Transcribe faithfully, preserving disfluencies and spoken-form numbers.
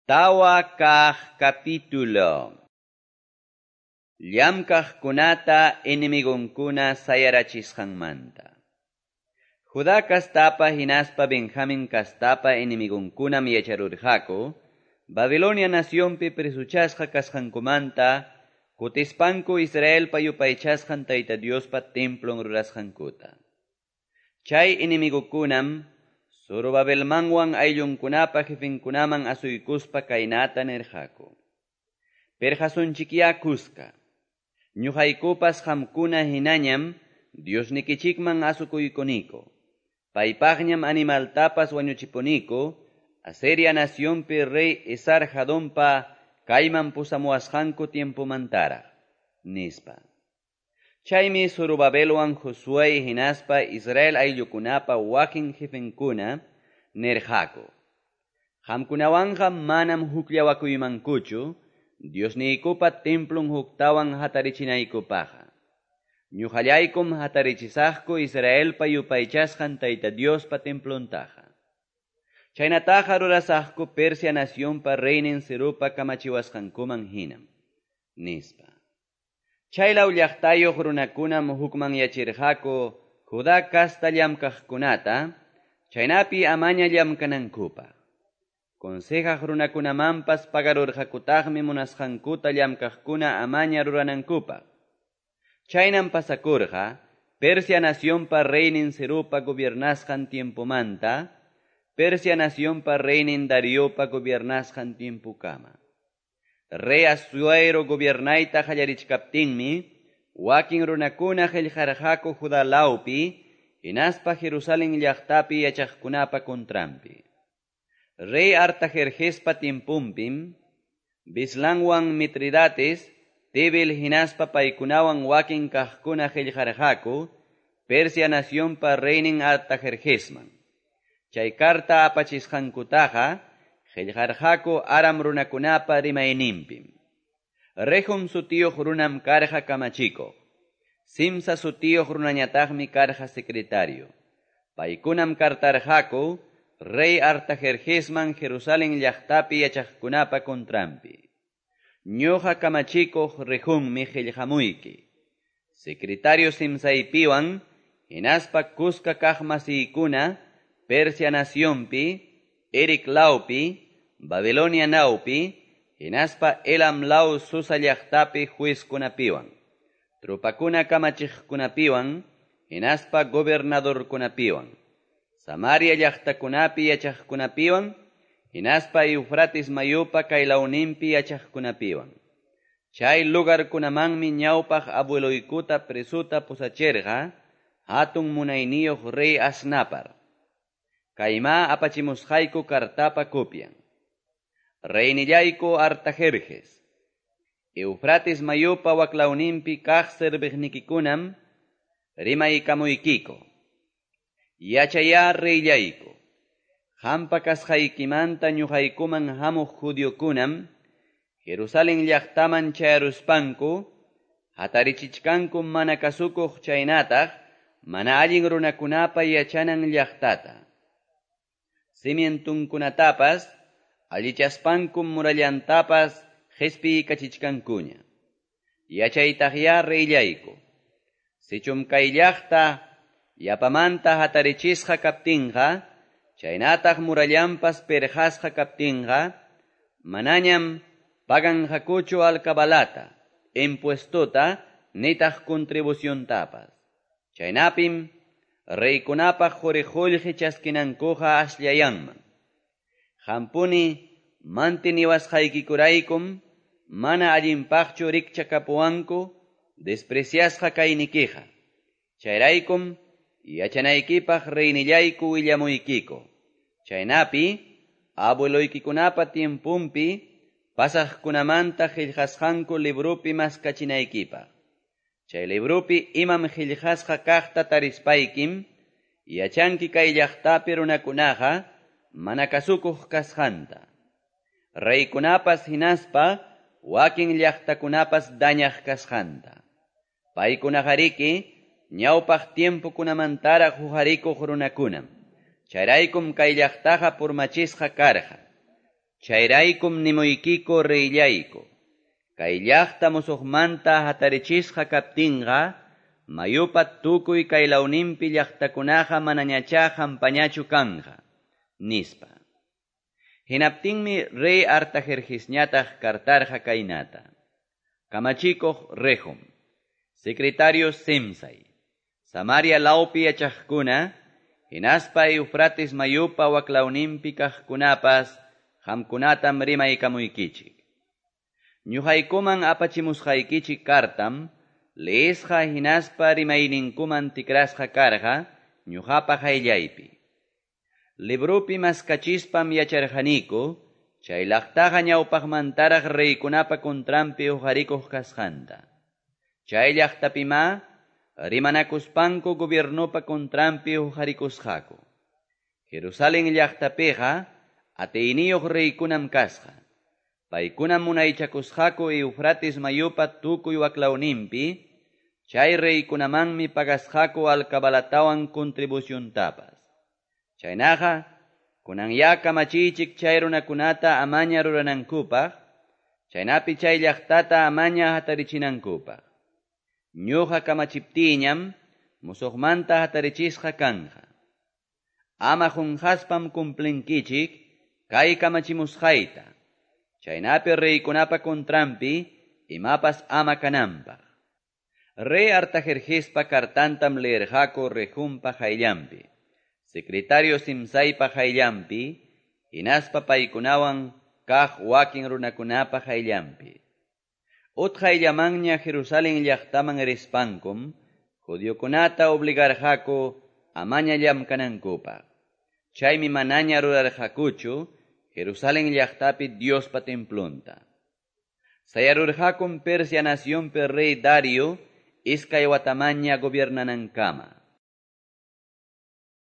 Tawa kah capítulo. Llamkah kunata enemigonkuna sayarachisqanmanta. Judá kastapa hinaspa Benjamín kastapa enemigonkunam yacharurqaku, Babilonia nacionpi presuchasqa kasqankumanta, kutispanku Israel payupaychasqan Tayta Diospa templon rurasqankuta. Chay enemigokunam Zorobabelmanwan ayllunkunapa jefinkunaman asuykuspa kaynata nirqaku. Perjasunchikiakuska. Ñuqaykupas qamkuna hinañam Diosnikichikman asukuykuniko. Paypaqñam animaltapas wañuchipuniko, Asiria nacionpi rey Esarhadonpa kayman pusamuasqanku tiempumantara, nispa. Chaymi Zorobabelwan Josué hinaspa Israel ayllukunapa wakin jefinkuna nirqaku. Qamkunawanqa manam hukllawakuymankuchu, Diosniykupa templon huktawan hatarichinaykupaqa. Ñuqallaykum hatarichisaqku Israelpa yupaychasqan Tayta Diospa templontaqa. Chaynataqa rurasaqku Persia nacionpa reynin Ciropa kamachiwasqankuman hinam, nispa. Chaylaw llaqtayuq runakunam hukman yachirqaku Judá kasta llamkaqkunata, chaynapi amaña llamkanankupaq. Consejaq runakunamanpas pagarurqakutaqmi munasqankuta llamkaqkuna amaña ruranankupaq. Chaynam pasakurqa, Persia nacionpa reynin Ciropa gobiernasqan tiempumanta, Persia nacionpa reynin Dariopa gobiernasqan tiempukama. Rey Asuero gobiernayta qallarichkaptinmi, wakin runakuna qillqarqaku Judá lawpi, hinaspa Jerusalén llaqtapi yachaqkunapa kontrampi. Rey Artajerjespa tiempumpim, Bislanwan Mitridates, Tebel hinaspa paykunawan wakin kaqkuna qillqarqaku, Persia nacionpa reynin Artajerjesman. Chay karta apachisqankutaqa, qillqarqaku Aram runakunapa rimayninpim. Rehum sutiyuq runam karqa kamachiko. Simsa sutiyuq runañataqmi karqa secretario. Paykunam kartarqaku Rey Artajerjesman Jerusalén llaqtapi yachaqkunapa kontrampi. Ñuqa kamachikuq rehunmi qillqamuyki. Secretario simsaypiwan, hinaspa kuska kaq masiykuna, Persia nacionpi, Eric laupi, Babilonia naupi, hinaspa Elam lau Susa llaqtapi juezkunapiwan, trupakuna kamachiqkunapiwan, hinaspa gobernadorkunapiwan, Samaria llaqtakunapi yachaqkunapiwan, hinaspa Eufrates mayupa kaylawninpi yachaqkunapiwan. Chay lugarkunamanmi ñawpaq abueloykuta presuta pusachirqa, hatun munayniyuq rey Asnapar. Kayma apachimusqayku kartapa copian. Reynillayku Artajerjes. Eufrates mayupa waklawninpi kaq serbiqnikikunam rimaykamuykiko. Yachaya reyllayku. Hampa kasqaykimanta ñuqaykuman hamuq judiokunam Jerusalén llaqtaman chayaruspanku, hatarichichkanku mana kasukuq chaynataq, mana allin runakunapa yachanan llaqtata. Simientunkunatapas, allichaspankum murallantapas qispi kachichkankuña. Yachaytaqya reyllayku. Sichum kay llaqta yapamanta hatarichisqa kaptinqa, chaynataq murallanpas perjasqa kaptinqa, manañam paganqakuchu alcabalata, impuestota, nitaq contribuciontapas. Chaynapim, reykunapaq jurijullqi chaskinankuqa asllayanman. Hampuni mantiniwasqaykikuraykum, mana allinpaqchu rikchakapuwanku, despreciasqa kaynikiqa. Chayraykum, yachanaykipaq reynillayku willamuykiko. Chaynapi, abueloykikunapa tiempumpi, pasaqkunamanta qillqasqanku librupi maskachinaykipaq. Chay librupi imam qillqasqa kaqta tarispaykim, yachanki kay llaqtapi runakunaqa, mana kasukuq kasqanta. Reykunapas hinaspa, wakin llaqtakunapas dañaq kasqanta. Paykunaqariki, ñawpaq tiempukunamantara huqarikuq runakunam. Chayraykum kay llaqtaqa purmachisqa karqa. Chayraykum nimuykiko reyllayko. Kay llaqta musuqmanta hatarichisqa kaptinqa, mayupa tukuy kay lawnimpi llaqtakunaqa manañachá hampañachu kanja, nispa. Hinaptinmi rey Artajerjesñataq kartarqa kaynata. Kamachikuq Rehum, secretario Simsay, Samaria lawpi yachaqkuna, hinaspa Eufrates mayupa waklawnimpi kaqkunapas, hamkunatam rimaykamuykichik. Ñuqaykuman apachimusqaykichik kartam, leesqa hinaspa rimayninkuman tikrasqa karqa, ñuqapa hayllaypi. Librupi maskachispam yacharqaniku, chay llaqtaqa ñawpaqmantaraq reykunapa contrampi ujarikuq kasqanta. Chay llaqtapima, rimanakuspanku gobiernupa contrampi ujarikusqaku. Jerusalén llaqtapiqa, ateyniyuq reykunam kasqa. Paykunam munaychakusqaku Eufrates mayupa tukuy waklawnimpi, chay reykunamanmi pagasqaku alkabalatawan contribuciontapas. Chaynaqa, kunan ya kamachichik chay runakunata amaña ruranankupaq, chaynapi chay llaqtata amaña hatarichinankupa. Ñuqa kamachiptiñam musuqmanta hatarichisqa kanja. Ama junjaspam cumplinkichik kay kamachimusqayta. Chaynapi reykunapa contrampi imapas ama kananpaq. Rey Artajerjespa kartantam leerqaku Rehumpa hayllampi, secretario Simsaypa hayllampi, hinaspa paykunawan kaq wakin runakunapa hayllampi. Ut hayllamanña Jerusalén llaqtaman rispankum, judiokunata obligarqaku amaña llamkanankupaq. Chaymi manaña rurarqakuchu Jerusalén llaqtapi Diospa templunta. Sayarurqakum Persia nacionpi rey Dario iskay watamaña gobiernanankama.